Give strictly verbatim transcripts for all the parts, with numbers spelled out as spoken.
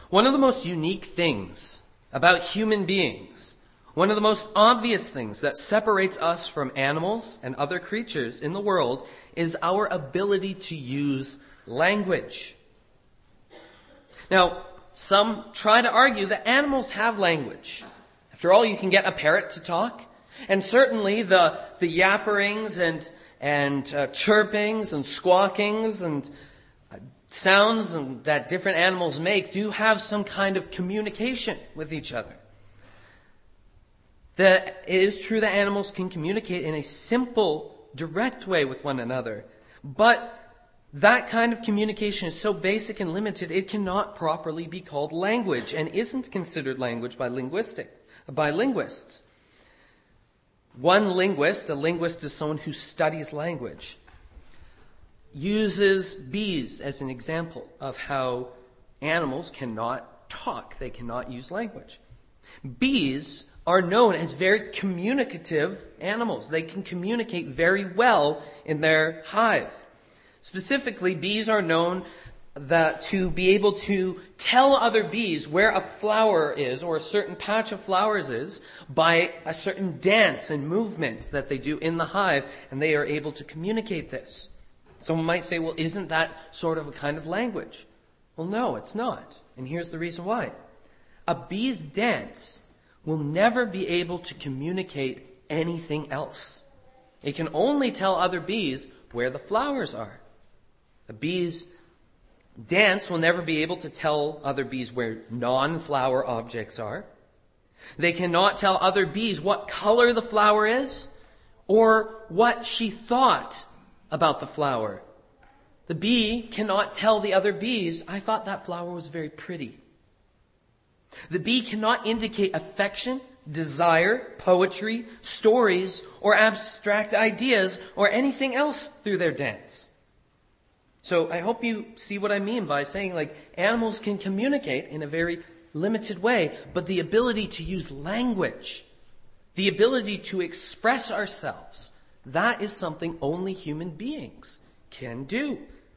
One of the most unique things about human beings, one of the most obvious things that separates us from animals and other creatures in the world is our ability to use language. Now, some try to argue that animals have language. After all, you can get a parrot to talk. And certainly the, the yapperings and, and uh, chirpings and squawkings and uh, sounds and, that different animals make do have some kind of communication with each other. That it is true that animals can communicate in a simple, direct way with one another. But that kind of communication is so basic and limited, it cannot properly be called language and isn't considered language by linguistic, by linguists. One linguist, a linguist is someone who studies language, uses bees as an example of how animals cannot talk. They cannot use language. Bees are known as very communicative animals. They can communicate very well in their hive. Specifically, bees are known that to be able to tell other bees where a flower is or a certain patch of flowers is by a certain dance and movement that they do in the hive, and they are able to communicate this. Someone might say, well, isn't that sort of a kind of language? Well, no, it's not. And here's the reason why. A bee's dance will never be able to communicate anything else. It can only tell other bees where the flowers are. A bee's dance will never be able to tell other bees where non-flower objects are. They cannot tell other bees what color the flower is or what she thought about the flower. The bee cannot tell the other bees, I thought that flower was very pretty. The bee cannot indicate affection, desire, poetry, stories, or abstract ideas or anything else through their dance. So I hope you see what I mean by saying, like, animals can communicate in a very limited way, but the ability to use language, the ability to express ourselves, that is something only human beings can do.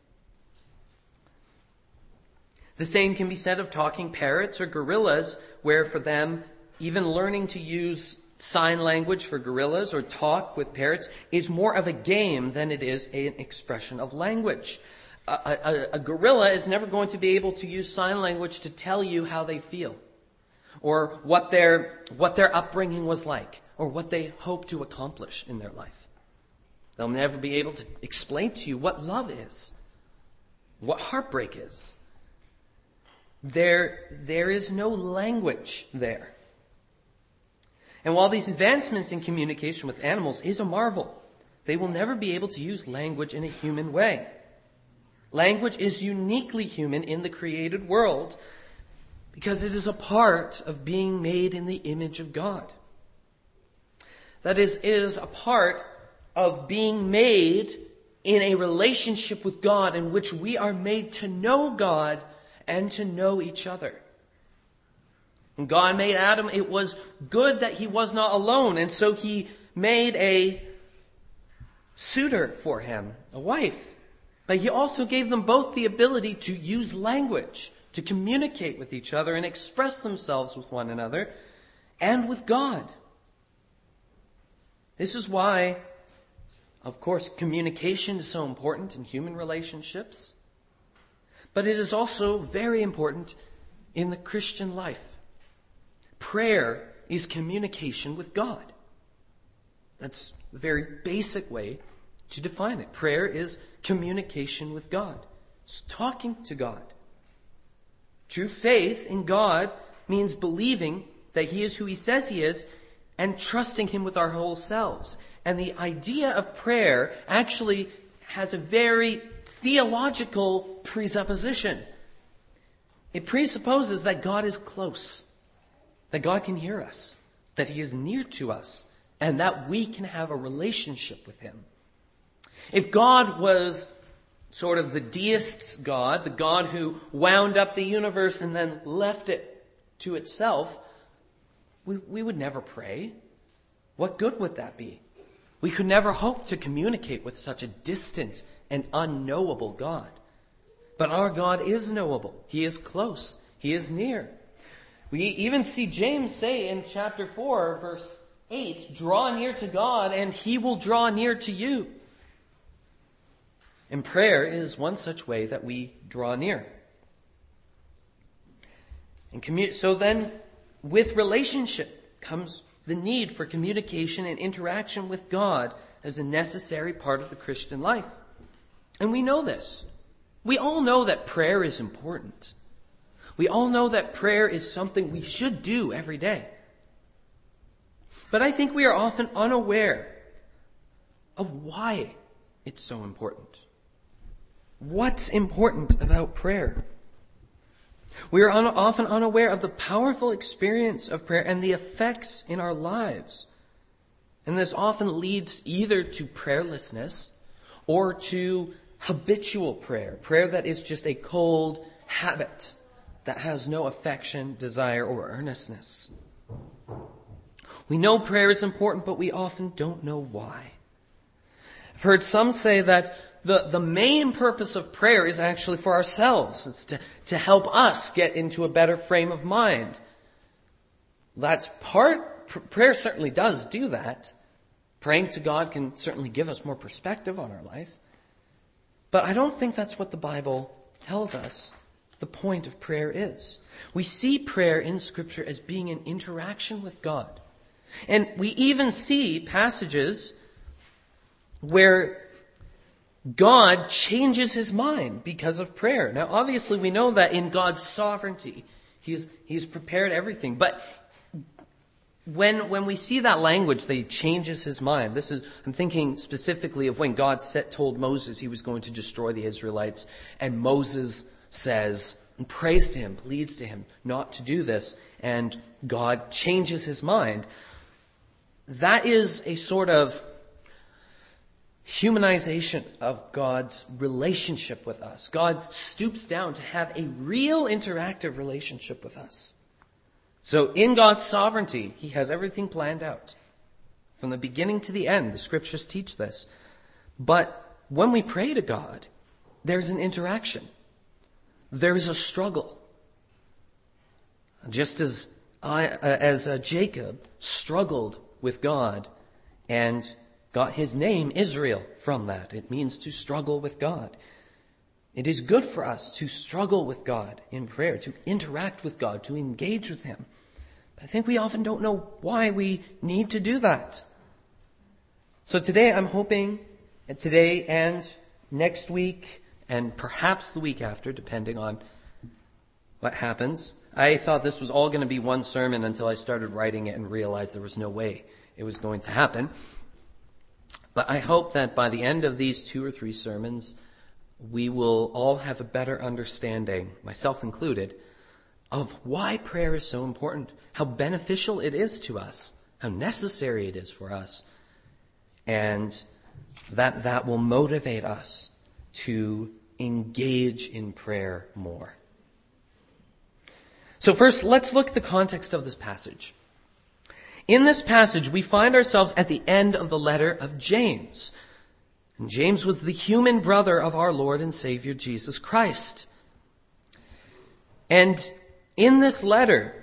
The same can be said of talking parrots or gorillas, where for them, even learning to use sign language for gorillas or talk with parrots is more of a game than it is an expression of language. A, a, a gorilla is never going to be able to use sign language to tell you how they feel, or what their what their upbringing was like, or what they hope to accomplish in their life. They'll never be able to explain to you what love is, what heartbreak is. There, there is no language there. And while these advancements in communication with animals is a marvel, they will never be able to use language in a human way. Language is uniquely human in the created world because it is a part of being made in the image of God. That is, it is a part of being made in a relationship with God in which we are made to know God and to know each other. When God made Adam, it was good that he was not alone, and so he made a suitor for him, a wife. But he also gave them both the ability to use language, to communicate with each other and express themselves with one another and with God. This is why, of course, communication is so important in human relationships. But it is also very important in the Christian life. Prayer is communication with God. That's a very basic way to define it. Prayer is communication with God. It's talking to God. True faith in God means believing that he is who he says he is and trusting him with our whole selves. And the idea of prayer actually has a very theological presupposition. It presupposes that God is close, that God can hear us, that he is near to us, and that we can have a relationship with him. If God was sort of the deist's God, the God who wound up the universe and then left it to itself, we, we would never pray. What good would that be? We could never hope to communicate with such a distant and unknowable God. But our God is knowable. He is close. He is near. We even see James say in chapter four, verse eight, draw near to God and he will draw near to you. And prayer is one such way that we draw near. And commu- so then, with relationship comes the need for communication and interaction with God as a necessary part of the Christian life. And we know this. We all know that prayer is important. We all know that prayer is something we should do every day. But I think we are often unaware of why it's so important. What's important about prayer? We are un- often unaware of the powerful experience of prayer and the effects in our lives. And this often leads either to prayerlessness or to habitual prayer, prayer that is just a cold habit that has no affection, desire, or earnestness. We know prayer is important, but we often don't know why. I've heard some say that the, the main purpose of prayer is actually for ourselves. It's to, to help us get into a better frame of mind. That's part, pr- prayer certainly does do that. Praying to God can certainly give us more perspective on our life. But I don't think that's what the Bible tells us the point of prayer is. We see prayer in Scripture as being an interaction with God. And we even see passages where God changes his mind because of prayer. Now, obviously, we know that in God's sovereignty, he's, he's prepared everything. But when, when we see that language that he changes his mind, this is, I'm thinking specifically of when God set, told Moses he was going to destroy the Israelites. And Moses says, and prays to him, pleads to him not to do this. And God changes his mind. That is a sort of humanization of God's relationship with us. God stoops down to have a real interactive relationship with us. So in God's sovereignty, he has everything planned out. From the beginning to the end, the scriptures teach this. But when we pray to God, there's an interaction. There's a struggle. Just as I, uh, as uh, Jacob struggled with God and got his name Israel from that. It means to struggle with God. It is good for us to struggle with God in prayer, to interact with God, to engage with him. But I think we often don't know why we need to do that. So today I'm hoping, and today and next week, and perhaps the week after, depending on what happens. I thought this was all going to be one sermon until I started writing it and realized there was no way it was going to happen. But I hope that by the end of these two or three sermons, we will all have a better understanding, myself included, of why prayer is so important, how beneficial it is to us, how necessary it is for us, and that that will motivate us to engage in prayer more. So first, let's look at the context of this passage. In this passage, we find ourselves at the end of the letter of James. And James was the human brother of our Lord and Savior Jesus Christ. And in this letter,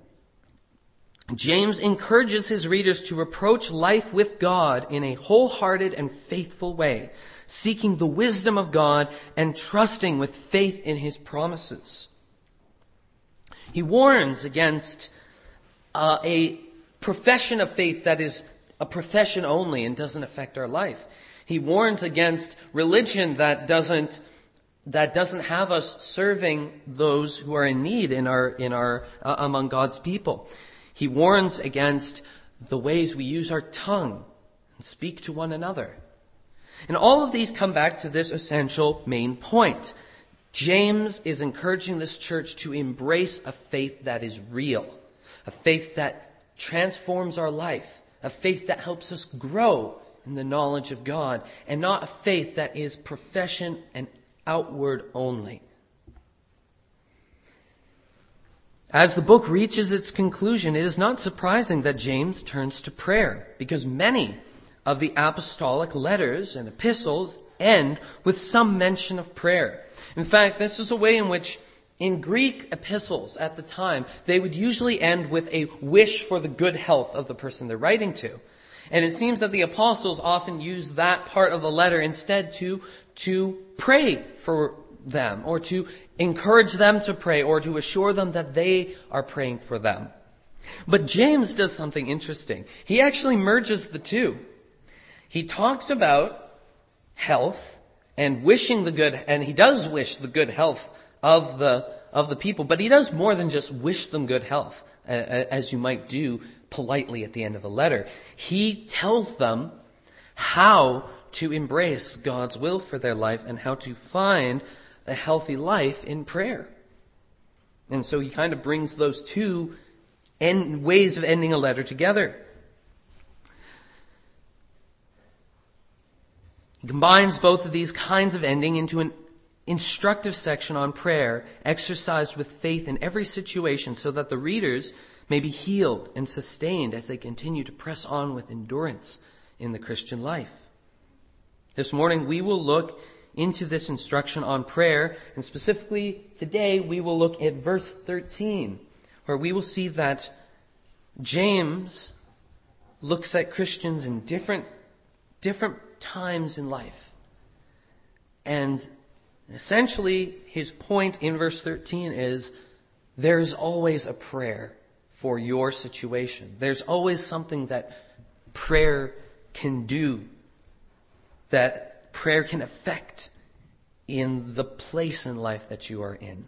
James encourages his readers to approach life with God in a wholehearted and faithful way, seeking the wisdom of God and trusting with faith in his promises. He warns against uh, a profession of faith that is a profession only and doesn't affect our life. He warns against religion that doesn't that doesn't have us serving those who are in need in our in our uh, among God's people. He warns against the ways we use our tongue and speak to one another. And all of these come back to this essential main point. James is encouraging this church to embrace a faith that is real, a faith that transforms our life, a faith that helps us grow in the knowledge of God, and not a faith that is profession and outward only. As the book reaches its conclusion, it is not surprising that James turns to prayer, because many of the apostolic letters and epistles end with some mention of prayer. In fact, this is a way in which In Greek epistles at the time, they would usually end with a wish for the good health of the person they're writing to. And it seems that the apostles often use that part of the letter instead to, to pray for them, or to encourage them to pray, or to assure them that they are praying for them. But James does something interesting. He actually merges the two. He talks about health and wishing the good, and he does wish the good health of the of the people, but he does more than just wish them good health, uh, as you might do politely at the end of a letter. He tells them how to embrace God's will for their life and how to find a healthy life in prayer. And so he kind of brings those two end, ways of ending a letter together. He combines both of these kinds of ending into an instructive section on prayer, exercised with faith in every situation, so that the readers may be healed and sustained as they continue to press on with endurance in the Christian life. This morning we will look into this instruction on prayer, and specifically today we will look at verse thirteen, where we will see that James looks at Christians in different, different times in life. And essentially his point in verse thirteen is there's always a prayer for your situation. There's always something that prayer can do, that prayer can affect in the place in life that you are in.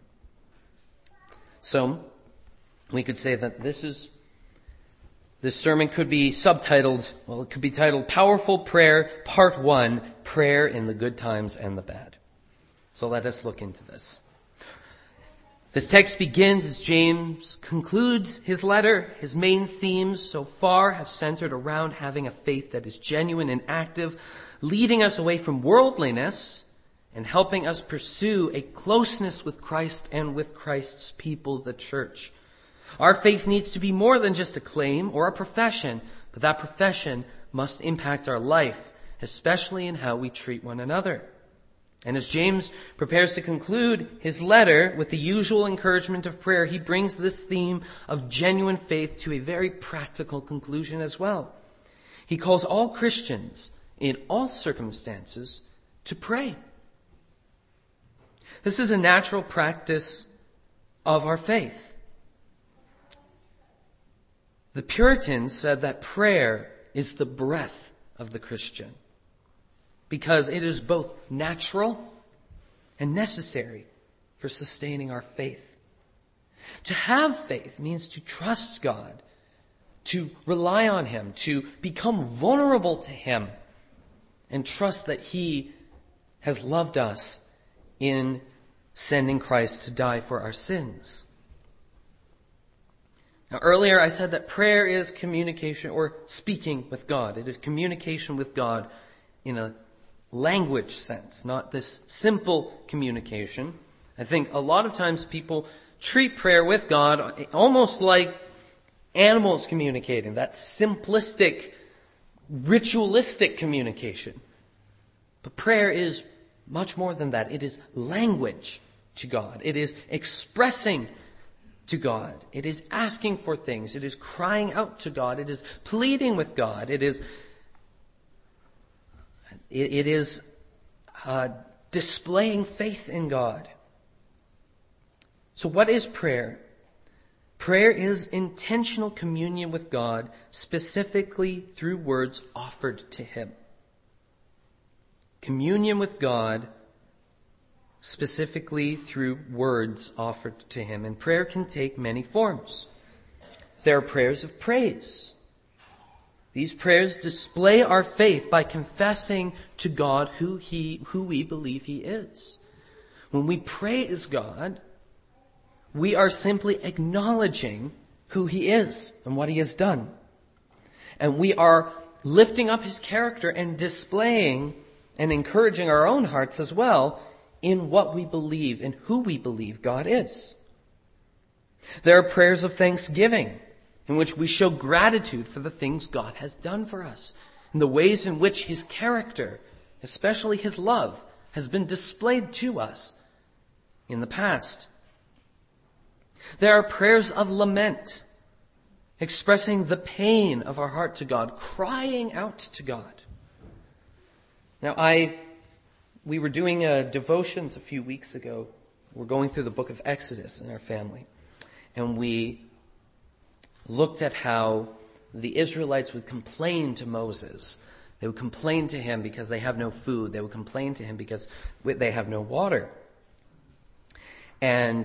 So, we could say that this is, this sermon could be subtitled, well, it could be titled Powerful Prayer, Part one, Prayer in the Good Times and the Bad. So let us look into this. This text begins as James concludes his letter. His main themes so far have centered around having a faith that is genuine and active, leading us away from worldliness and helping us pursue a closeness with Christ and with Christ's people, the church. Our faith needs to be more than just a claim or a profession, but that profession must impact our life, especially in how we treat one another. And as James prepares to conclude his letter with the usual encouragement of prayer, he brings this theme of genuine faith to a very practical conclusion as well. He calls all Christians in all circumstances to pray. This is a natural practice of our faith. The Puritans said that prayer is the breath of the Christian, because it is both natural and necessary for sustaining our faith. To have faith means to trust God, to rely on Him, to become vulnerable to Him, and trust that He has loved us in sending Christ to die for our sins. Now, earlier I said that prayer is communication or speaking with God. It is communication with God in a language sense, not this simple communication. I think a lot of times people treat prayer with God almost like animals communicating, that simplistic, ritualistic communication. But prayer is much more than that. It is language to God. It is expressing to God. It is asking for things. It is crying out to God. It is pleading with God. It is It, it is uh, displaying faith in God. So what is prayer? Prayer is intentional communion with God, specifically through words offered to Him. Communion with God, specifically through words offered to Him. And prayer can take many forms. There are prayers of praise. These prayers display our faith by confessing to God who He, who we believe He is. When we praise God, we are simply acknowledging who He is and what He has done. And we are lifting up His character and displaying and encouraging our own hearts as well in what we believe and who we believe God is. There are prayers of thanksgiving, in which we show gratitude for the things God has done for us, and the ways in which His character, especially His love, has been displayed to us in the past. There are prayers of lament, expressing the pain of our heart to God, crying out to God. Now, I, we were doing uh, devotions a few weeks ago. We're going through the book of Exodus in our family. And we looked at how the Israelites would complain to Moses. They would complain to him because they have no food. They would complain to him because they have no water. And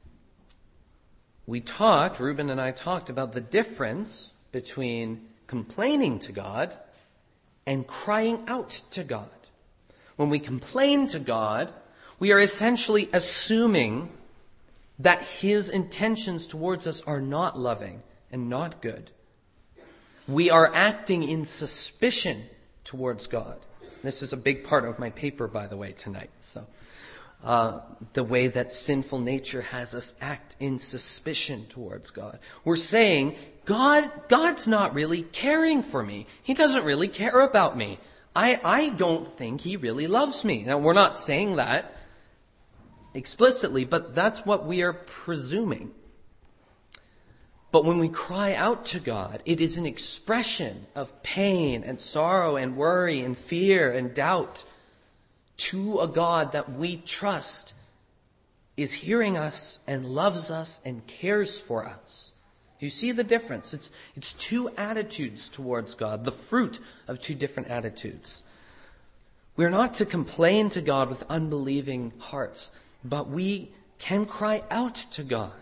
we talked, Reuben and I talked about the difference between complaining to God and crying out to God. When we complain to God, we are essentially assuming that his intentions towards us are not loving and not good. We are acting in suspicion towards God. This is a big part of my paper, by the way, tonight. So, uh, the way that sinful nature has us act in suspicion towards God. We're saying, God, God's not really caring for me. He doesn't really care about me. I, I don't think he really loves me. Now, we're not saying that explicitly, but that's what we are presuming. But when we cry out to God, it is an expression of pain and sorrow and worry and fear and doubt to a God that we trust is hearing us and loves us and cares for us. You see the difference? It's, it's two attitudes towards God, the fruit of two different attitudes. We're not to complain to God with unbelieving hearts, but we can cry out to God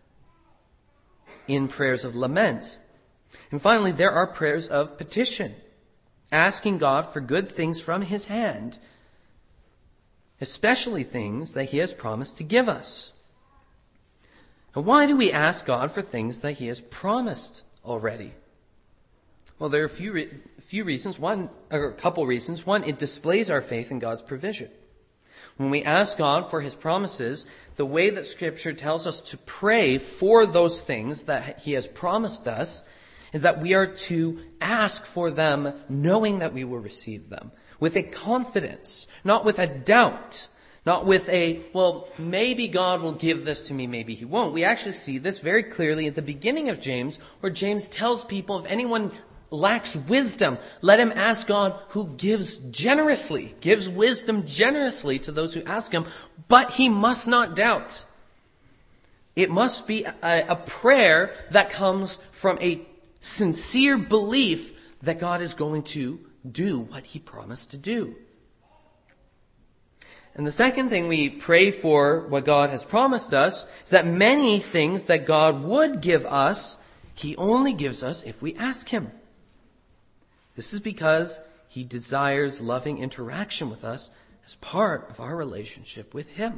in prayers of lament. And finally, there are prayers of petition, asking God for good things from his hand, especially things that he has promised to give us. And why do we ask God for things that he has promised already? Well, there are a few, re- a few reasons. One, or a couple reasons. One, it displays our faith in God's provision. When we ask God for his promises, the way that Scripture tells us to pray for those things that he has promised us is that we are to ask for them knowing that we will receive them, with a confidence, not with a doubt, not with a, well, maybe God will give this to me, maybe he won't. We actually see this very clearly at the beginning of James, where James tells people if anyone lacks wisdom, let him ask God, who gives generously, gives wisdom generously to those who ask him, but he must not doubt. It must be a, a prayer that comes from a sincere belief that God is going to do what he promised to do. And the second thing we pray for what God has promised us is that many things that God would give us, he only gives us if we ask him. This is because he desires loving interaction with us as part of our relationship with him.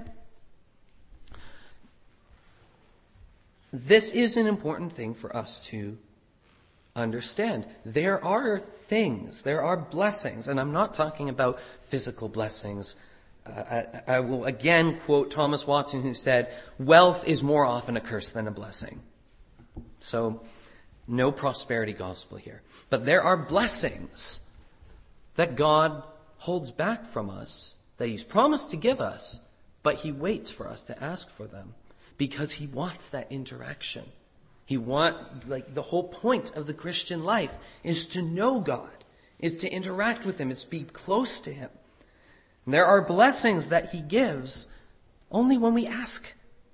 This is an important thing for us to understand. There are things, there are blessings, and I'm not talking about physical blessings. Uh, I, I will again quote Thomas Watson, who said, wealth is more often a curse than a blessing. So, no prosperity gospel here. But there are blessings that God holds back from us, that he's promised to give us, but he waits for us to ask for them because he wants that interaction. He want, like, the whole point of the Christian life is to know God, is to interact with him, is to be close to him. And there are blessings that he gives only when we ask.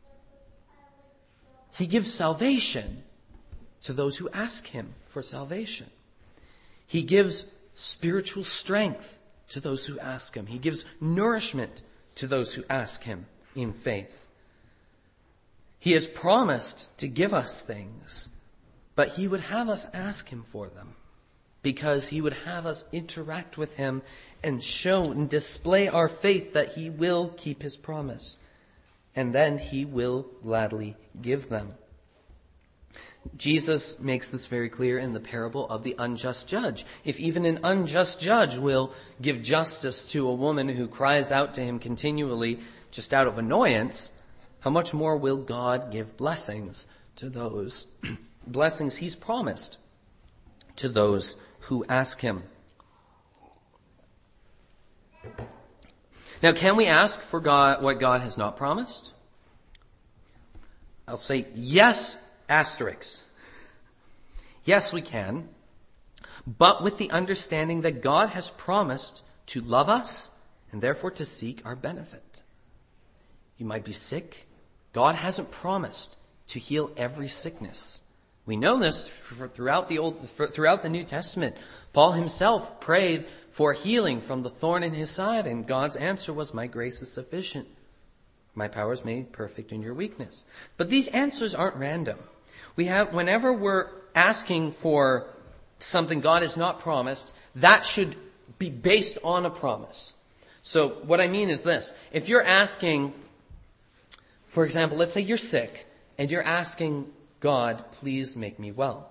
He gives salvation to those who ask him for salvation. He gives spiritual strength to those who ask him. He gives nourishment to those who ask him in faith. He has promised to give us things, but he would have us ask him for them because he would have us interact with him and show and display our faith that he will keep his promise. And then he will gladly give them. Jesus makes this very clear in the parable of the unjust judge. If even an unjust judge will give justice to a woman who cries out to him continually just out of annoyance, how much more will God give blessings to those, blessings he's promised to those who ask him? Now, can we ask for God what God has not promised? I'll say yes, asterisk. Yes, we can, but with the understanding that God has promised to love us and therefore to seek our benefit. You might be sick. God hasn't promised to heal every sickness. We know this throughout the Old, throughout the New Testament. Paul himself prayed for healing from the thorn in his side, and God's answer was, "My grace is sufficient. My power is made perfect in your weakness." But these answers aren't random. We have, whenever we're asking for something God has not promised, that should be based on a promise. So what I mean is this. If you're asking, for example, let's say you're sick, and you're asking God, "Please make me well."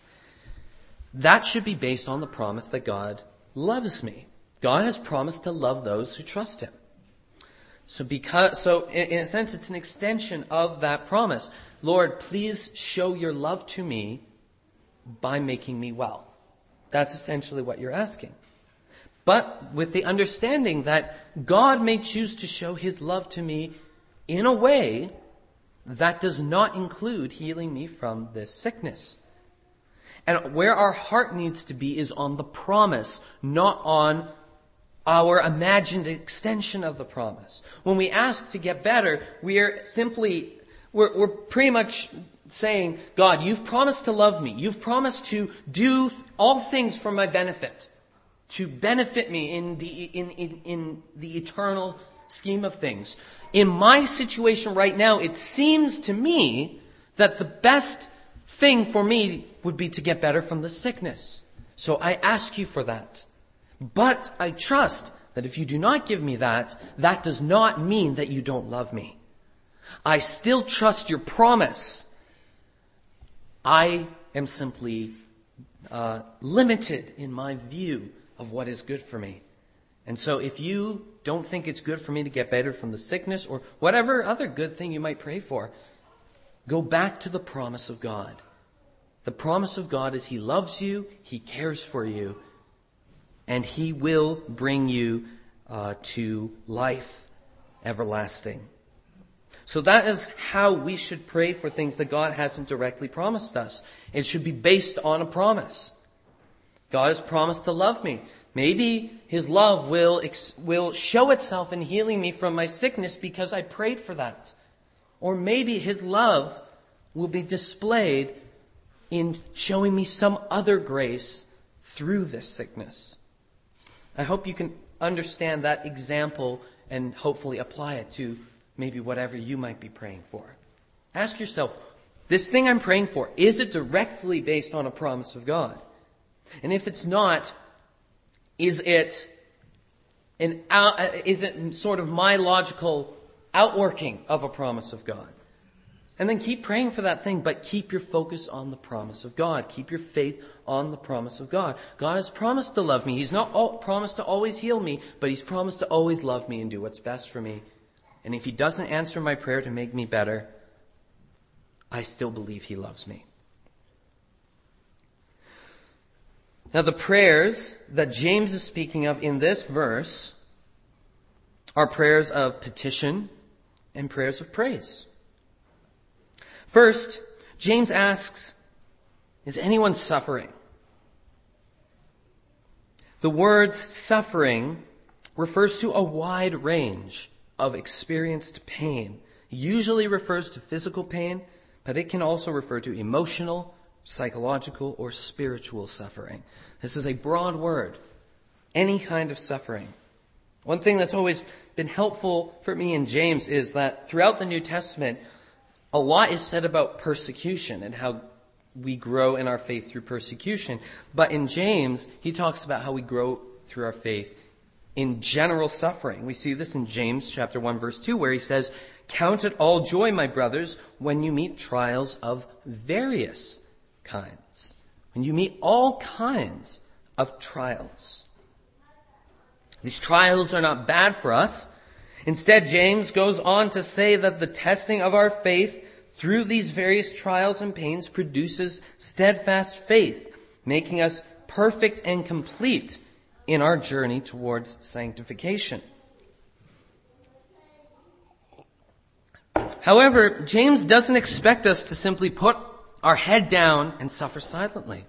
That should be based on the promise that God loves me. God has promised to love those who trust him. So because, so in, in a sense, it's an extension of that promise. "Lord, please show your love to me by making me well." That's essentially what you're asking. But with the understanding that God may choose to show his love to me in a way that does not include healing me from this sickness. And where our heart needs to be is on the promise, not on our imagined extension of the promise. When we ask to get better, we are simply, we're, we're pretty much saying, "God, you've promised to love me. You've promised to do th- all things for my benefit, to benefit me in the, in, in, in the eternal scheme of things. In my situation right now, it seems to me that the best thing for me would be to get better from the sickness. So I ask you for that. But I trust that if you do not give me that, that does not mean that you don't love me. I still trust your promise. I am simply uh, limited in my view of what is good for me. And so if you don't think it's good for me to get better from the sickness or whatever other good thing you might pray for, go back to the promise of God. The promise of God is he loves you, he cares for you, and he will bring you uh, to life everlasting. So that is how we should pray for things that God hasn't directly promised us. It should be based on a promise. God has promised to love me. Maybe his love will ex- will show itself in healing me from my sickness because I prayed for that. Or maybe his love will be displayed in showing me some other grace through this sickness. I hope you can understand that example and hopefully apply it to maybe whatever you might be praying for. Ask yourself, this thing I'm praying for, is it directly based on a promise of God? And if it's not, is it an out, is it sort of my logical outworking of a promise of God? And then keep praying for that thing, but keep your focus on the promise of God. Keep your faith on the promise of God. God has promised to love me. He's not all, promised to always heal me, but he's promised to always love me and do what's best for me. And if he doesn't answer my prayer to make me better, I still believe he loves me. Now, the prayers that James is speaking of in this verse are prayers of petition and prayers of praise. First, James asks, is anyone suffering? The word suffering refers to a wide range of experienced pain. It usually refers to physical pain, but it can also refer to emotional, psychological, or spiritual suffering. This is a broad word. Any kind of suffering. One thing that's always been helpful for me in James is that throughout the New Testament, a lot is said about persecution and how we grow in our faith through persecution. But in James, he talks about how we grow through our faith in general suffering. We see this in James chapter one, verse two, where he says, "Count it all joy, my brothers, when you meet trials of various kinds." When you meet all kinds of trials. These trials are not bad for us. Instead, James goes on to say that the testing of our faith through these various trials and pains produces steadfast faith, making us perfect and complete in our journey towards sanctification. However, James doesn't expect us to simply put our head down and suffer silently.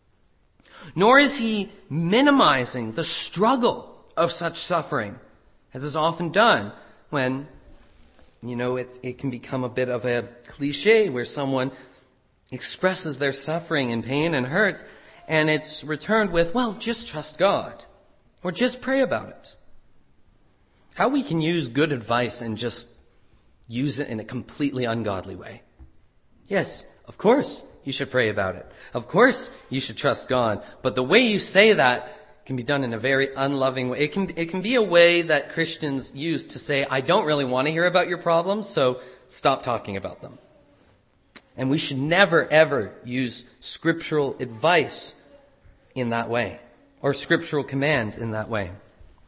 Nor is he minimizing the struggle of such suffering, as is often done when, you know, it, it can become a bit of a cliche where someone expresses their suffering and pain and hurt, and it's returned with, well, just trust God, or just pray about it. How we can use good advice and just use it in a completely ungodly way. Yes, of course you should pray about it. Of course you should trust God. But the way you say that can be done in a very unloving way. It can, it can be a way that Christians use to say, I don't really want to hear about your problems, so stop talking about them. And we should never, ever use scriptural advice in that way, or scriptural commands in that way.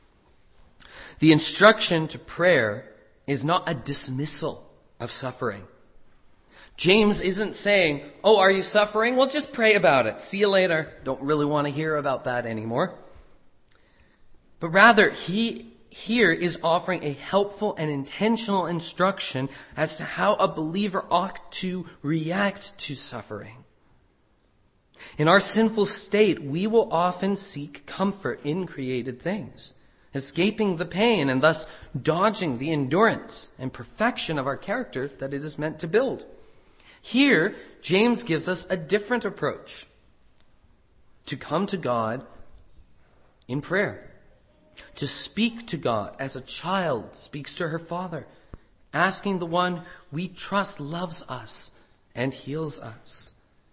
The instruction to prayer is not a dismissal of suffering. James isn't saying, oh, are you suffering? Well, just pray about it. See you later. Don't really want to hear about that anymore. But rather, he here is offering a helpful and intentional instruction as to how a believer ought to react to suffering. In our sinful state, we will often seek comfort in created things, escaping the pain and thus dodging the endurance and perfection of our character that it is meant to build. Here, James gives us a different approach: to come to God in prayer, to speak to God as a child speaks to her father, asking the one we trust loves us and heals us.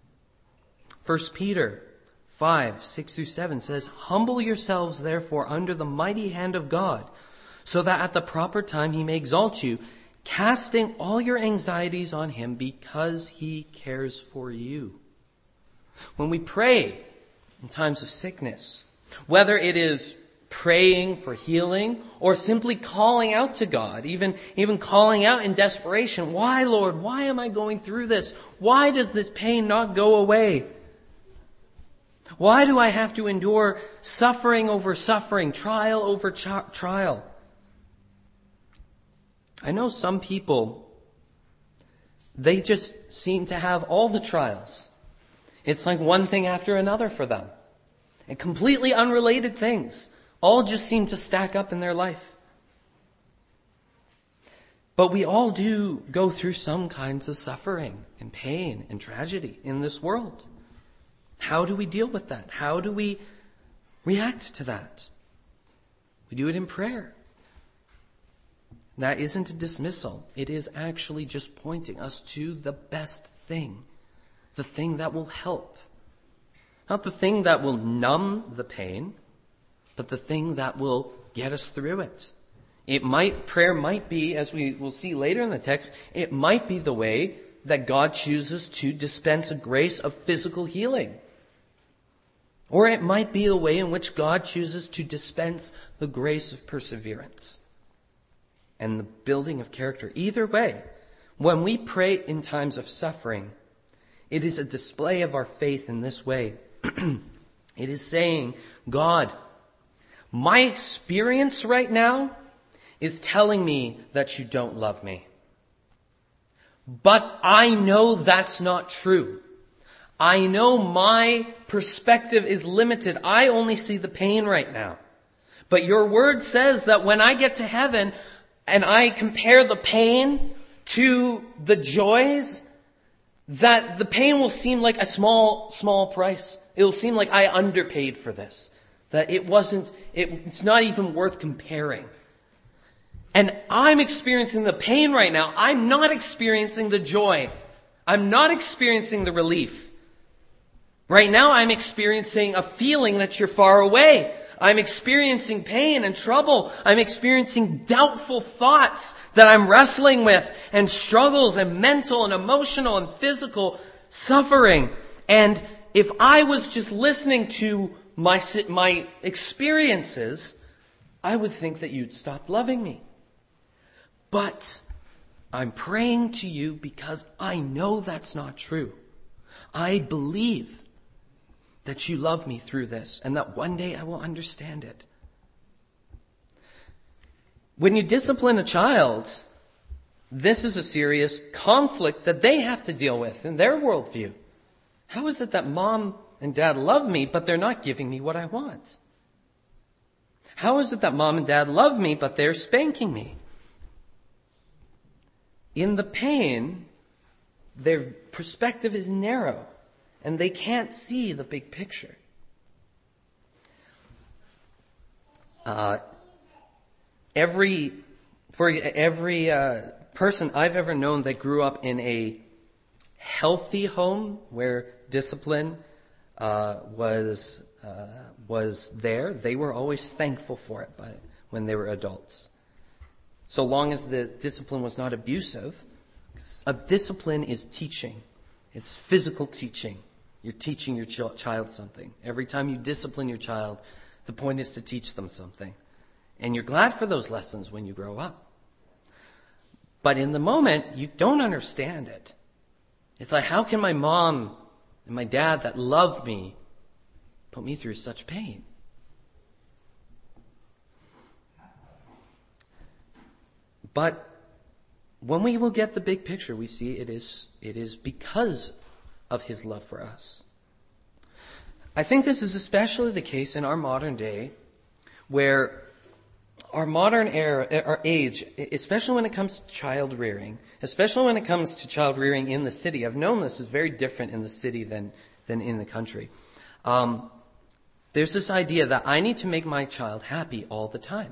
First Peter five, six through seven says, humble yourselves therefore under the mighty hand of God, so that at the proper time he may exalt you, casting all your anxieties on him because he cares for you. When we pray in times of sickness, whether it is praying for healing or simply calling out to God, even, even calling out in desperation, why, Lord, why am I going through this? Why does this pain not go away? Why do I have to endure suffering over suffering, trial over ch- trial? I know some people, they just seem to have all the trials. It's like one thing after another for them. And completely unrelated things all just seem to stack up in their life. But we all do go through some kinds of suffering and pain and tragedy in this world. How do we deal with that? How do we react to that? We do it in prayer. That isn't a dismissal. It is actually just pointing us to the best thing, the thing that will help. Not the thing that will numb the pain, but the thing that will get us through it. It might, prayer might be, as we will see later in the text, it might be the way that God chooses to dispense a grace of physical healing. Or it might be the way in which God chooses to dispense the grace of perseverance and the building of character. Either way, when we pray in times of suffering, it is a display of our faith in this way. It is saying, God, my experience right now is telling me that you don't love me. But I know that's not true. I know my perspective is limited. I only see the pain right now. But your word says that when I get to heaven and I compare the pain to the joys, that the pain will seem like a small, small price. It will seem like I underpaid for this. That it wasn't, it, it's not even worth comparing. And I'm experiencing the pain right now. I'm not experiencing the joy. I'm not experiencing the relief. Right now I'm experiencing a feeling that you're far away. I'm experiencing pain and trouble. I'm experiencing doubtful thoughts that I'm wrestling with, and struggles and mental and emotional and physical suffering. And if I was just listening to my, my experiences, I would think that you'd stop loving me. But I'm praying to you because I know that's not true. I believe that you love me through this and that one day I will understand it. When you discipline a child, This is a serious conflict that they have to deal with in their worldview. How is it that mom and dad love me, but they're not giving me what I want? How is it that mom and dad love me, but they're spanking me? In the pain, their perspective is narrow, and they can't see the big picture. Uh, every, for every uh, person I've ever known that grew up in a healthy home where discipline uh, was uh, was there, they were always thankful for it by, when they were adults. So long as the discipline was not abusive. A discipline is teaching. It's physical teaching. You're teaching your ch- child something. Every time you discipline your child, the point is to teach them something. And you're glad for those lessons when you grow up. But in the moment, you don't understand it. It's like, how can my mom and my dad that loved me put me through such pain? But when we will get the big picture, we see it is, it is because of his love for us. I think this is especially the case in our modern day, where our modern era, our age, especially when it comes to child rearing, especially when it comes to child rearing in the city. I've known this is very different in the city than, than in the country. Um, there's this idea that I need to make my child happy all the time.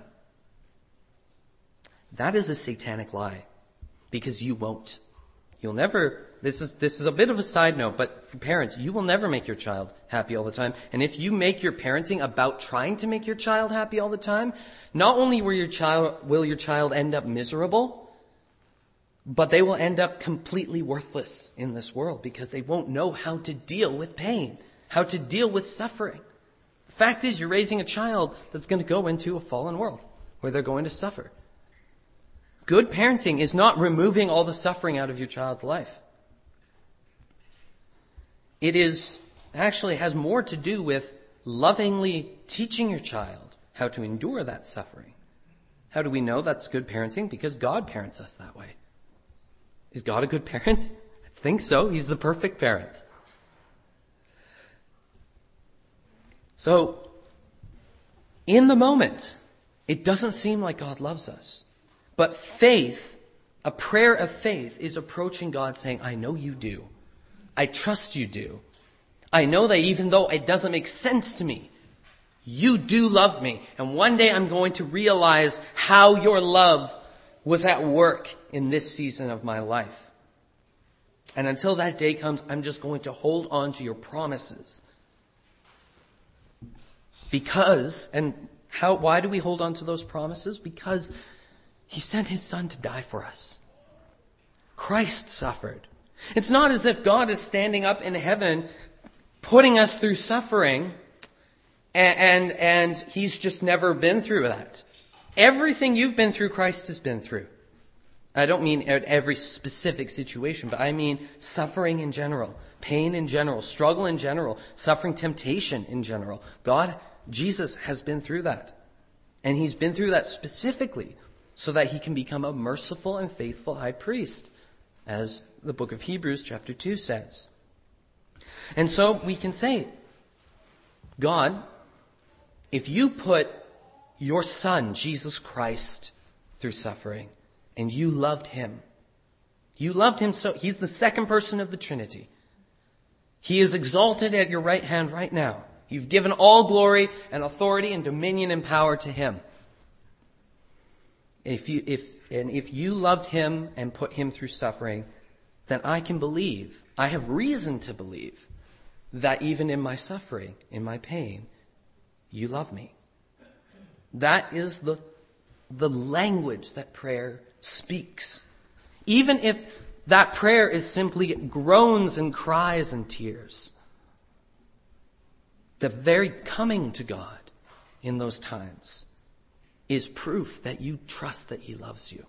That is a satanic lie, because you won't. You'll never, this is, this is a bit of a side note, but for parents, you will never make your child happy all the time. And if you make your parenting about trying to make your child happy all the time, not only will your child, will your child end up miserable, but they will end up completely worthless in this world, because they won't know how to deal with pain, how to deal with suffering. The fact is, you're raising a child that's going to go into a fallen world where they're going to suffer. Good parenting is not removing all the suffering out of your child's life. It is actually has more to do with lovingly teaching your child how to endure that suffering. How do we know that's good parenting? Because God parents us that way. Is God a good parent? I think so. He's the perfect parent. So, in the moment, it doesn't seem like God loves us. But faith, a prayer of faith, is approaching God saying, I know you do. I trust you do. I know that even though it doesn't make sense to me, you do love me. And one day I'm going to realize how your love was at work in this season of my life. And until that day comes, I'm just going to hold on to your promises. Because, and how, why do we hold on to those promises? Because he sent his son to die for us. Christ suffered. It's not as if God is standing up in heaven, putting us through suffering, and, and, and he's just never been through that. Everything you've been through, Christ has been through. I don't mean every specific situation, but I mean suffering in general, pain in general, struggle in general, suffering, temptation in general. God, Jesus has been through that. And he's been through that specifically so that he can become a merciful and faithful high priest, as the book of Hebrews chapter two says. And so we can say, God, if you put your son, Jesus Christ, through suffering, and you loved him, you loved him so, he's the second person of the Trinity. He is exalted at your right hand right now. You've given all glory and authority and dominion and power to him. If you, if, and if you loved him and put him through suffering, then I can believe, I have reason to believe, that even in my suffering, in my pain, you love me. That is the, the language that prayer speaks. Even if that prayer is simply groans and cries and tears. The very coming to God in those times is proof that you trust that he loves you.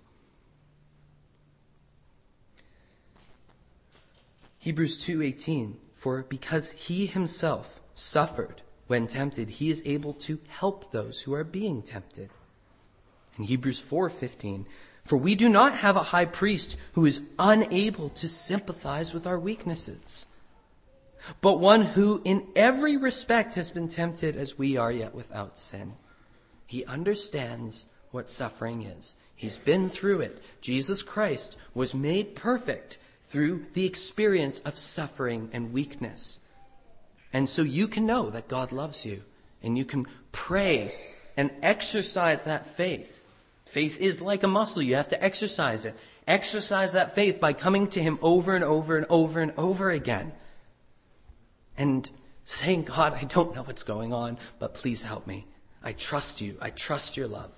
Hebrews two eighteen, for because he himself suffered when tempted, he is able to help those who are being tempted. And Hebrews four fifteen, For we do not have a high priest who is unable to sympathize with our weaknesses, but one who in every respect has been tempted as we are, yet without sin. He understands what suffering is. He's been through it. Jesus Christ was made perfect through the experience of suffering and weakness. And so you can know that God loves you, and you can pray and exercise that faith. Faith is like a muscle. You have to exercise it. Exercise that faith by coming to him over and over and over and over again. And saying, God, I don't know what's going on, but please help me. I trust you. I trust your love.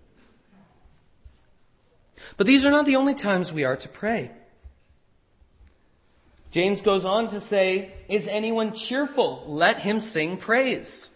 But these are not the only times we are to pray. James goes on to say, is anyone cheerful? Let him sing praise.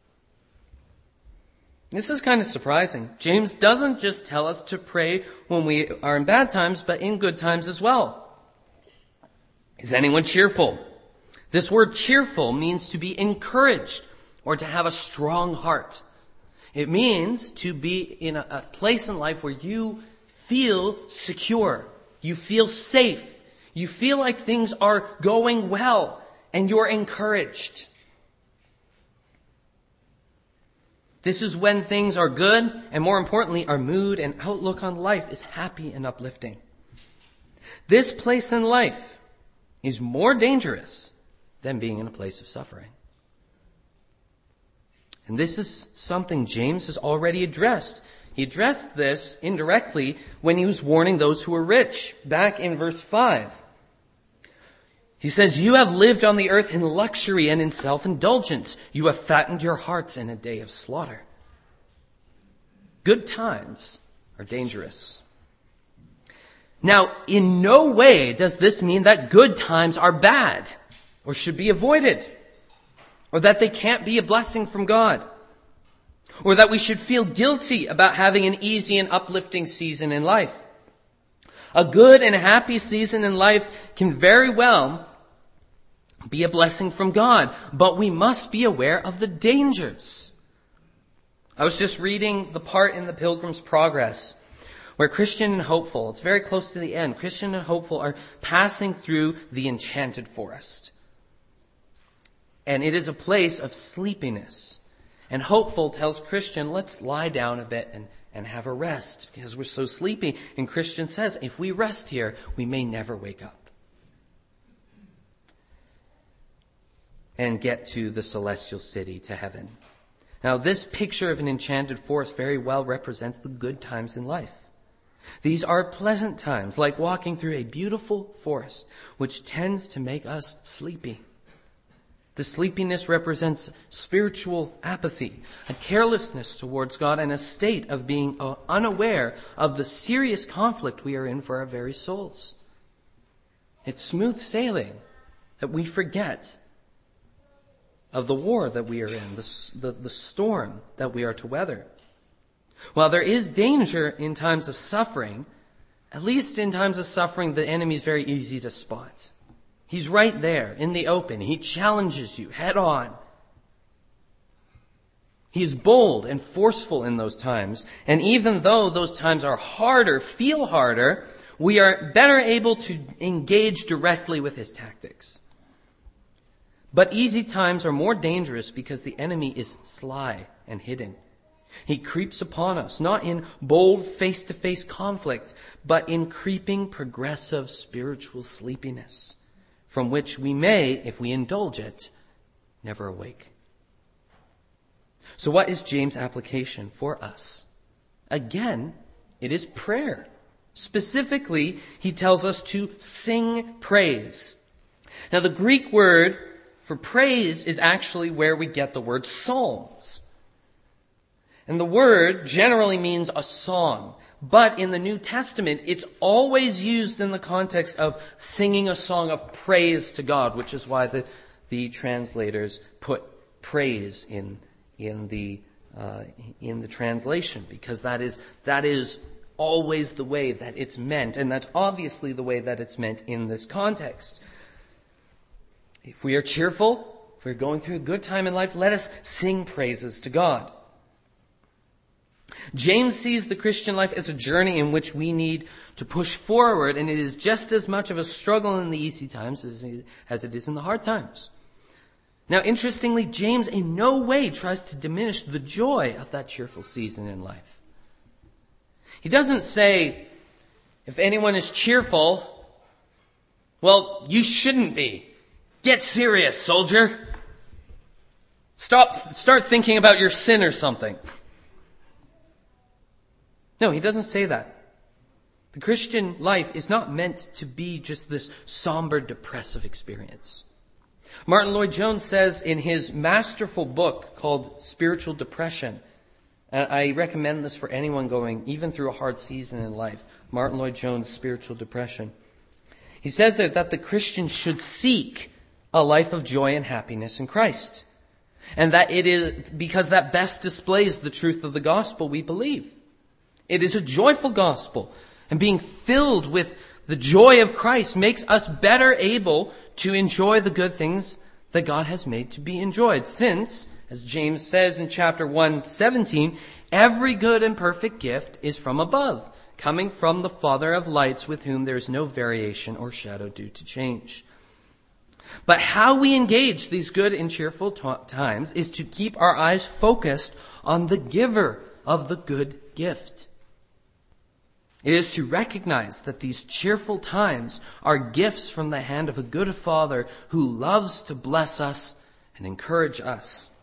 This is kind of surprising. James doesn't just tell us to pray when we are in bad times, but in good times as well. Is anyone cheerful? This word cheerful means to be encouraged or to have a strong heart. It means to be in a, a place in life where you feel secure. You feel safe. You feel like things are going well and you're encouraged. This is when things are good, and more importantly, our mood and outlook on life is happy and uplifting. This place in life is more dangerous than being in a place of suffering. And this is something James has already addressed. He addressed this indirectly when he was warning those who were rich, back in verse five. He says, you have lived on the earth in luxury and in self-indulgence. You have fattened your hearts in a day of slaughter. Good times are dangerous. Now, in no way does this mean that good times are bad or should be avoided, or that they can't be a blessing from God, or that we should feel guilty about having an easy and uplifting season in life. A good and happy season in life can very well be a blessing from God, but we must be aware of the dangers. I was just reading the part in the Pilgrim's Progress where Christian and Hopeful, it's very close to the end, Christian and Hopeful are passing through the enchanted forest. And it is a place of sleepiness. And Hopeful tells Christian, let's lie down a bit and, and have a rest because we're so sleepy. And Christian says, if we rest here, we may never wake up and get to the celestial city, to heaven. Now, this picture of an enchanted forest very well represents the good times in life. These are pleasant times, like walking through a beautiful forest, which tends to make us sleepy. The sleepiness represents spiritual apathy, a carelessness towards God, and a state of being unaware of the serious conflict we are in for our very souls. It's smooth sailing that we forget of the war that we are in, the, the, the storm that we are to weather. While there is danger in times of suffering, at least in times of suffering, the enemy is very easy to spot. He's right there in the open. He challenges you head on. He is bold and forceful in those times. And even though those times are harder, feel harder, we are better able to engage directly with his tactics. But easy times are more dangerous because the enemy is sly and hidden. He creeps upon us, not in bold face-to-face conflict, but in creeping progressive spiritual sleepiness, from which we may, if we indulge it, never awake. So what is James' application for us? Again, it is prayer. Specifically, he tells us to sing praise. Now, the Greek word for praise is actually where we get the word psalms. And the word generally means a song. But in the New Testament, it's always used in the context of singing a song of praise to God, which is why the, the translators put praise in, in the, uh, in the translation, because that is, that is always the way that it's meant. And that's obviously the way that it's meant in this context. If we are cheerful, if we're going through a good time in life, let us sing praises to God. James sees the Christian life as a journey in which we need to push forward, and it is just as much of a struggle in the easy times as it is in the hard times. Now, interestingly, James in no way tries to diminish the joy of that cheerful season in life. He doesn't say, if anyone is cheerful, well, you shouldn't be. Get serious, soldier. Stop, start thinking about your sin or something. No, he doesn't say that. The Christian life is not meant to be just this somber, depressive experience. Martin Lloyd-Jones says in his masterful book called Spiritual Depression, and I recommend this for anyone going even through a hard season in life, Martin Lloyd-Jones' Spiritual Depression. He says there that the Christian should seek a life of joy and happiness in Christ. And that it is because that best displays the truth of the gospel we believe. It is a joyful gospel. And being filled with the joy of Christ makes us better able to enjoy the good things that God has made to be enjoyed. Since, as James says in chapter one seventeen, every good and perfect gift is from above, coming from the Father of lights, with whom there is no variation or shadow due to change. But how we engage these good and cheerful t- times is to keep our eyes focused on the giver of the good gift. It is to recognize that these cheerful times are gifts from the hand of a good Father who loves to bless us and encourage us.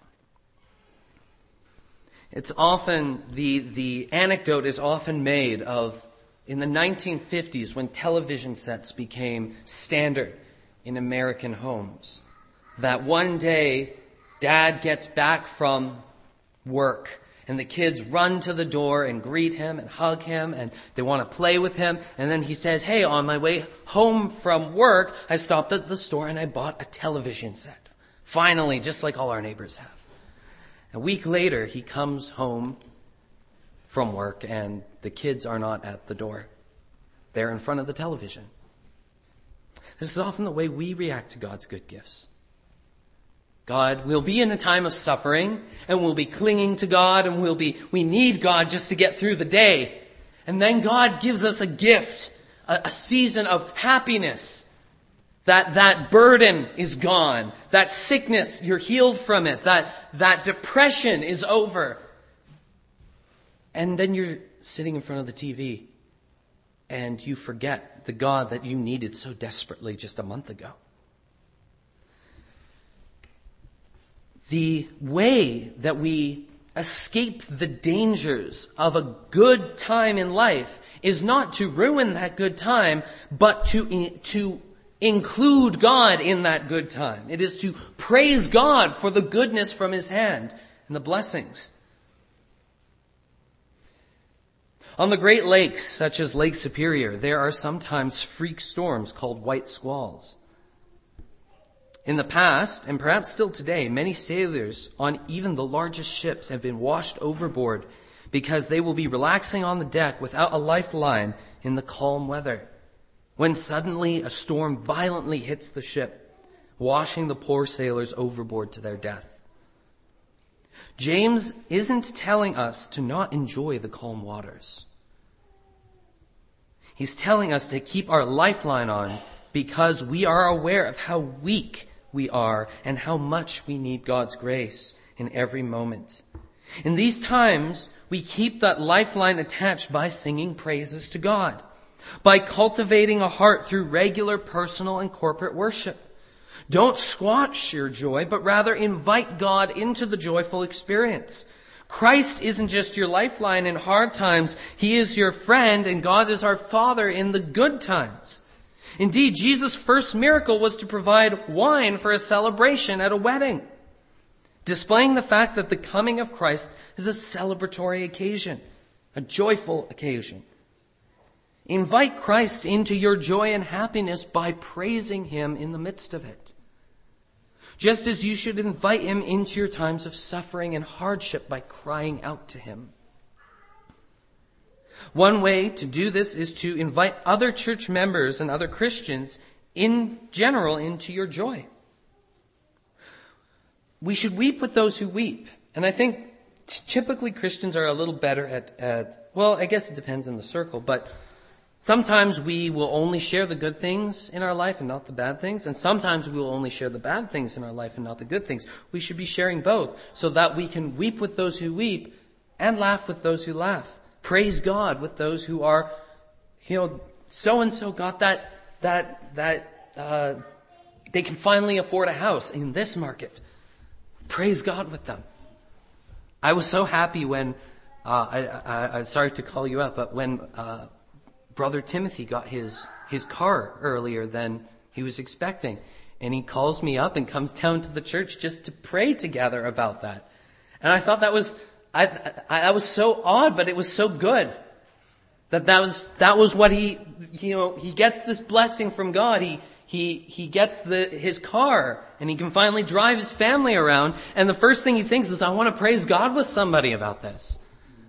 It's often, the, the anecdote is often made of in the nineteen fifties when television sets became standard in American homes, that one day Dad gets back from work and the kids run to the door and greet him and hug him and they want to play with him. And then he says, hey, on my way home from work, I stopped at the store and I bought a television set. Finally, just like all our neighbors have. A week later, he comes home from work and the kids are not at the door. They're in front of the television. This is often the way we react to God's good gifts. God will be in a time of suffering and we'll be clinging to God and we'll be, we need God just to get through the day. And then God gives us a gift, a, a season of happiness. That, that burden is gone. That sickness, you're healed from it. That, that depression is over. And then you're sitting in front of the T V and you forget the God that you needed so desperately just a month ago. The way that we escape the dangers of a good time in life is not to ruin that good time, but to, to include God in that good time. It is to praise God for the goodness from His hand and the blessings. On the Great Lakes, such as Lake Superior, there are sometimes freak storms called white squalls. In the past, and perhaps still today, many sailors on even the largest ships have been washed overboard because they will be relaxing on the deck without a lifeline in the calm weather, when suddenly a storm violently hits the ship, washing the poor sailors overboard to their death. James isn't telling us to not enjoy the calm waters. He's telling us to keep our lifeline on because we are aware of how weak we are and how much we need God's grace in every moment. In these times, we keep that lifeline attached by singing praises to God, by cultivating a heart through regular personal and corporate worship. Don't squash your joy, but rather invite God into the joyful experience. Christ isn't just your lifeline in hard times. He is your friend, and God is our Father in the good times. Indeed, Jesus' first miracle was to provide wine for a celebration at a wedding, displaying the fact that the coming of Christ is a celebratory occasion, a joyful occasion. Invite Christ into your joy and happiness by praising Him in the midst of it. Just as you should invite Him into your times of suffering and hardship by crying out to Him. One way to do this is to invite other church members and other Christians in general into your joy. We should weep with those who weep. And I think typically Christians are a little better at, at, well, I guess it depends on the circle, but sometimes we will only share the good things in our life and not the bad things, and sometimes we will only share the bad things in our life and not the good things. We should be sharing both so that we can weep with those who weep and laugh with those who laugh. Praise God with those who are, you know, so-and-so got that, that, that, uh, they can finally afford a house in this market. Praise God with them. I was so happy when, uh, I, I, I'm sorry to call you out, but when, uh, Brother Timothy got his, his car earlier than he was expecting. And he calls me up and comes down to the church just to pray together about that. And I thought that was, I, I, I was so odd, but it was so good. That that was, that was what he, you know, he gets this blessing from God. He, he, he gets the, his car and he can finally drive his family around. And the first thing he thinks is, I want to praise God with somebody about this.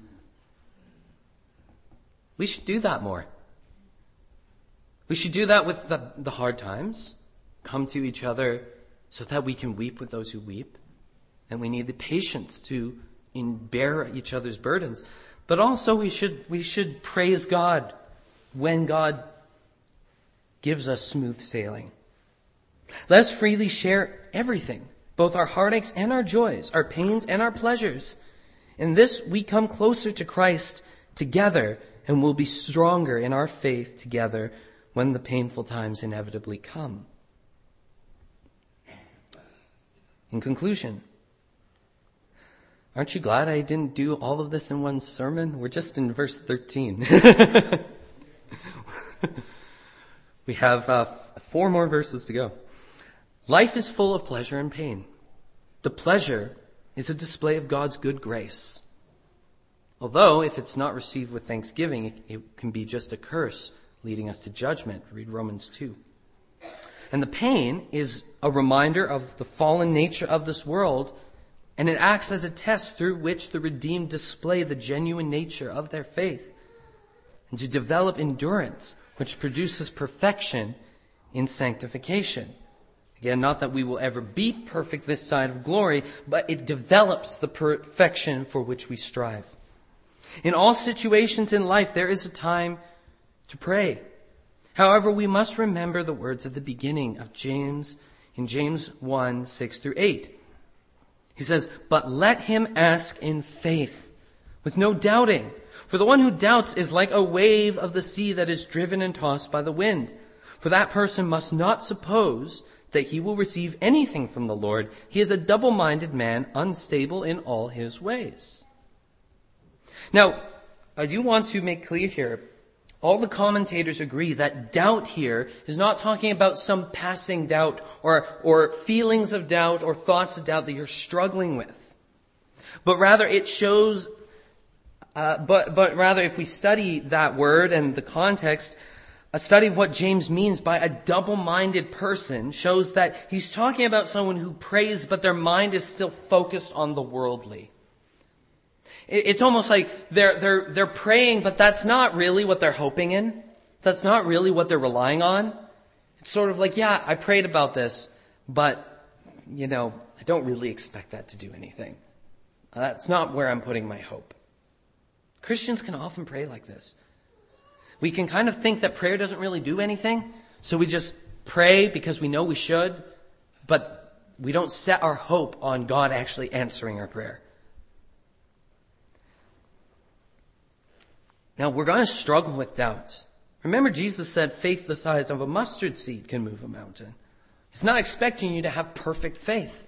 We should do that more. We should do that with the, the hard times. Come to each other so that we can weep with those who weep. And we need the patience to in bear each other's burdens. But also we should, we should praise God when God gives us smooth sailing. Let us freely share everything, both our heartaches and our joys, our pains and our pleasures. In this we come closer to Christ together and will be stronger in our faith together when the painful times inevitably come. In conclusion, aren't you glad I didn't do all of this in one sermon? We're just in verse thirteen. We have uh, four more verses to go. Life is full of pleasure and pain. The pleasure is a display of God's good grace. Although, if it's not received with thanksgiving, it, it can be just a curse leading us to judgment. Read Romans two. And the pain is a reminder of the fallen nature of this world, and it acts as a test through which the redeemed display the genuine nature of their faith, and to develop endurance, which produces perfection in sanctification. Again, not that we will ever be perfect this side of glory, but it develops the perfection for which we strive. In all situations in life, there is a time to pray. However, we must remember the words at the beginning of James, in James one, six through eight. He says, "But let him ask in faith, with no doubting. For the one who doubts is like a wave of the sea that is driven and tossed by the wind. For that person must not suppose that he will receive anything from the Lord. He is a double-minded man, unstable in all his ways." Now, I do want to make clear here, all the commentators agree that doubt here is not talking about some passing doubt or, or feelings of doubt or thoughts of doubt that you're struggling with. But rather it shows, uh, but, but rather if we study that word and the context, a study of what James means by a double-minded person shows that he's talking about someone who prays, but their mind is still focused on the worldly. It's almost like they're, they're, they're praying, but that's not really what they're hoping in. That's not really what they're relying on. It's sort of like, yeah, I prayed about this, but, you know, I don't really expect that to do anything. That's not where I'm putting my hope. Christians can often pray like this. We can kind of think that prayer doesn't really do anything, so we just pray because we know we should, but we don't set our hope on God actually answering our prayer. Now, we're going to struggle with doubts. Remember, Jesus said faith the size of a mustard seed can move a mountain. He's not expecting you to have perfect faith.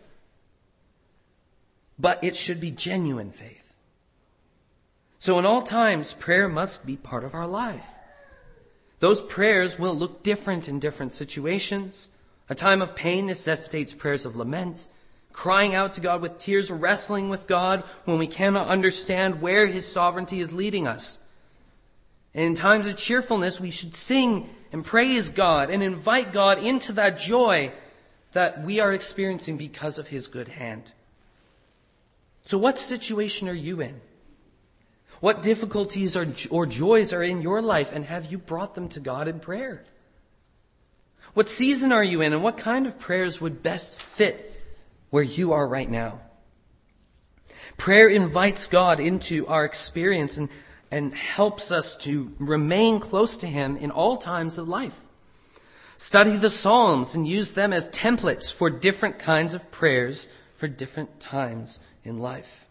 But it should be genuine faith. So in all times, prayer must be part of our life. Those prayers will look different in different situations. A time of pain necessitates prayers of lament, crying out to God with tears, wrestling with God when we cannot understand where His sovereignty is leading us. And in times of cheerfulness, we should sing and praise God and invite God into that joy that we are experiencing because of His good hand. So what situation are you in? What difficulties or, or joys are in your life, and have you brought them to God in prayer? What season are you in, and what kind of prayers would best fit where you are right now? Prayer invites God into our experience and, and helps us to remain close to him in all times of life. Study the Psalms and use them as templates for different kinds of prayers for different times in life.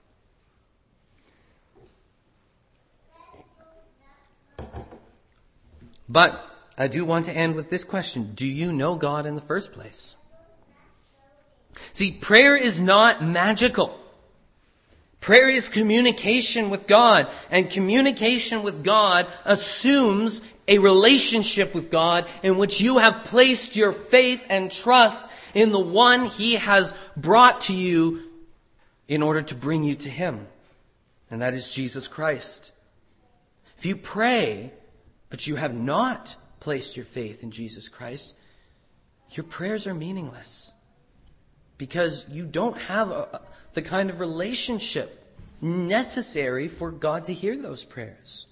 But I do want to end with this question. Do you know God in the first place? See, prayer is not magical. Prayer is communication with God, and communication with God assumes a relationship with God in which you have placed your faith and trust in the one he has brought to you in order to bring you to him. And that is Jesus Christ. If you pray, but you have not placed your faith in Jesus Christ, your prayers are meaningless. Because you don't have a, the kind of relationship necessary for God to hear those prayers.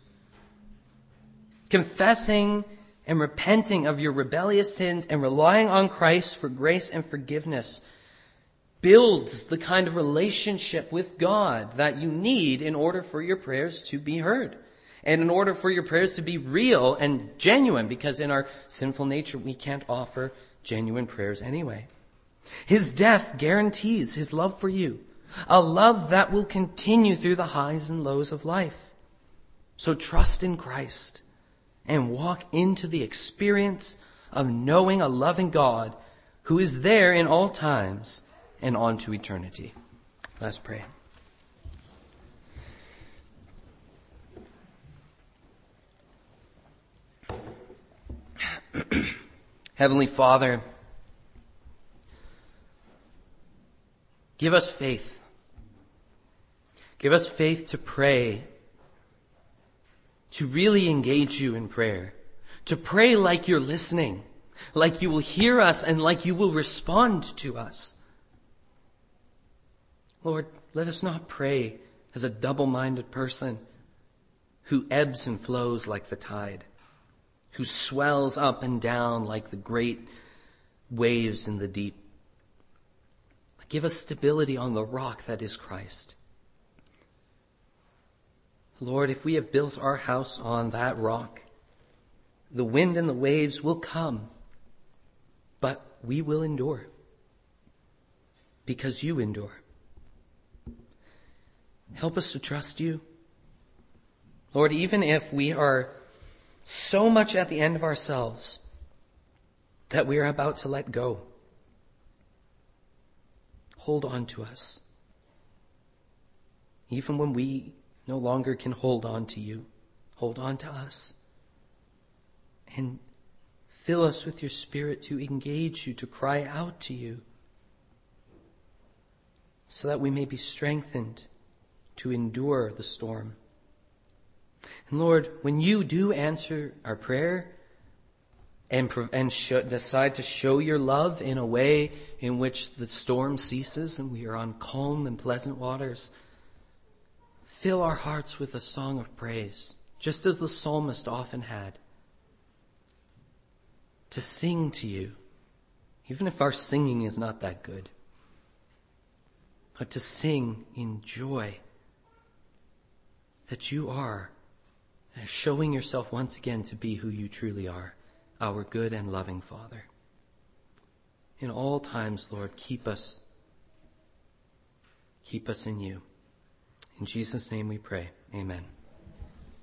Confessing and repenting of your rebellious sins and relying on Christ for grace and forgiveness builds the kind of relationship with God that you need in order for your prayers to be heard. And in order for your prayers to be real and genuine, because in our sinful nature we can't offer genuine prayers anyway. His death guarantees his love for you, a love that will continue through the highs and lows of life. So trust in Christ and walk into the experience of knowing a loving God who is there in all times and on to eternity. Let's pray. Heavenly Father, give us faith. Give us faith to pray, to really engage you in prayer, to pray like you're listening, like you will hear us and like you will respond to us. Lord, let us not pray as a double-minded person who ebbs and flows like the tide, who swells up and down like the great waves in the deep. Give us stability on the rock that is Christ. Lord, if we have built our house on that rock, the wind and the waves will come, but we will endure because you endure. Help us to trust you. Lord, even if we are so much at the end of ourselves that we are about to let go, hold on to us. Even when we no longer can hold on to you, hold on to us. And fill us with your Spirit to engage you, to cry out to you, so that we may be strengthened to endure the storm. And Lord, when you do answer our prayer and, and show, decide to show your love in a way in which the storm ceases and we are on calm and pleasant waters, fill our hearts with a song of praise, just as the psalmist often had, to sing to you, even if our singing is not that good, but to sing in joy that you are showing yourself once again to be who you truly are, our good and loving Father. In all times, Lord, keep us, keep us in you. In Jesus' name we pray. Amen.